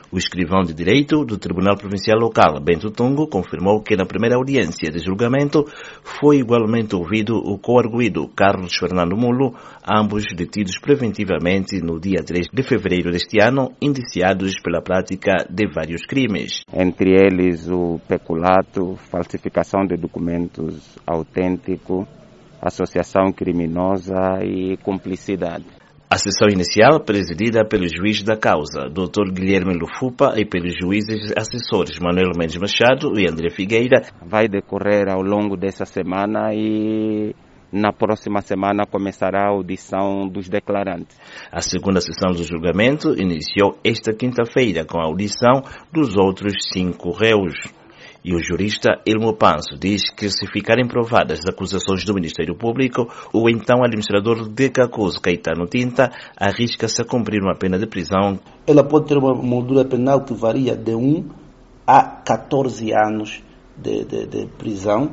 O escrivão de direito do Tribunal Provincial Local, Bento Tungo, confirmou que na primeira audiência de julgamento foi igualmente ouvido o coarguido Carlos Fernando Mulo, ambos detidos preventivamente no dia 3 de fevereiro deste ano, indiciados pela prática de vários crimes. Entre eles o peculato, falsificação de documentos autênticos, associação criminosa e cumplicidade. A sessão inicial, presidida pelo juiz da causa, Dr. Guilherme Lufupa, e pelos juízes assessores Manuel Mendes Machado e André Figueira, vai decorrer ao longo dessa semana e na próxima semana começará a audição dos declarantes. A segunda sessão do julgamento iniciou esta quinta-feira com a audição dos outros 5 réus. E o jurista Ilmo Panso diz que, se ficarem provadas as acusações do Ministério Público, o então administrador de Cacoso, Caetano Tinta, arrisca-se a cumprir uma pena de prisão. Ela pode ter uma moldura penal que varia de 1 a 14 anos de prisão.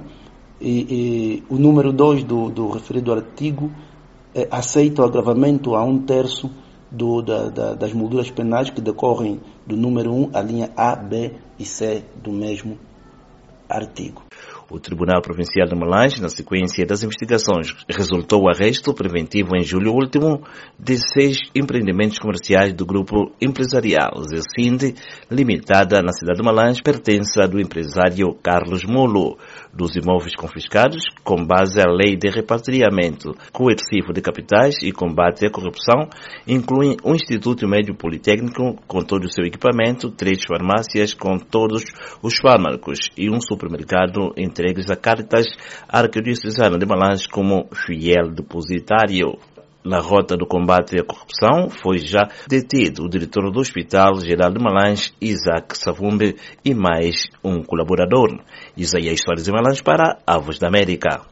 E o número 2 do referido artigo aceita o agravamento a 1/3 das molduras penais que decorrem do número 1, a linha A, B e C do mesmo artigo. O Tribunal Provincial de Malange, na sequência das investigações, resultou o arresto preventivo em julho último de 6 empreendimentos comerciais do grupo empresarial Zecinde Limitada na cidade de Malange, pertença do empresário Carlos Mulo. Dos imóveis confiscados, com base à Lei de Repatriamento Coercivo de Capitais e Combate à Corrupção, incluem um Instituto Médio Politécnico com todo o seu equipamento, 3 farmácias com todos os fármacos e um supermercado entregues a Caritas Arquidiocesana de Malange como fiel depositário. Na rota do combate à corrupção, foi já detido o diretor do Hospital Geral de Malange, Isaac Savumbe, e mais um colaborador. Isaías Soares de Malange para a Voz da América.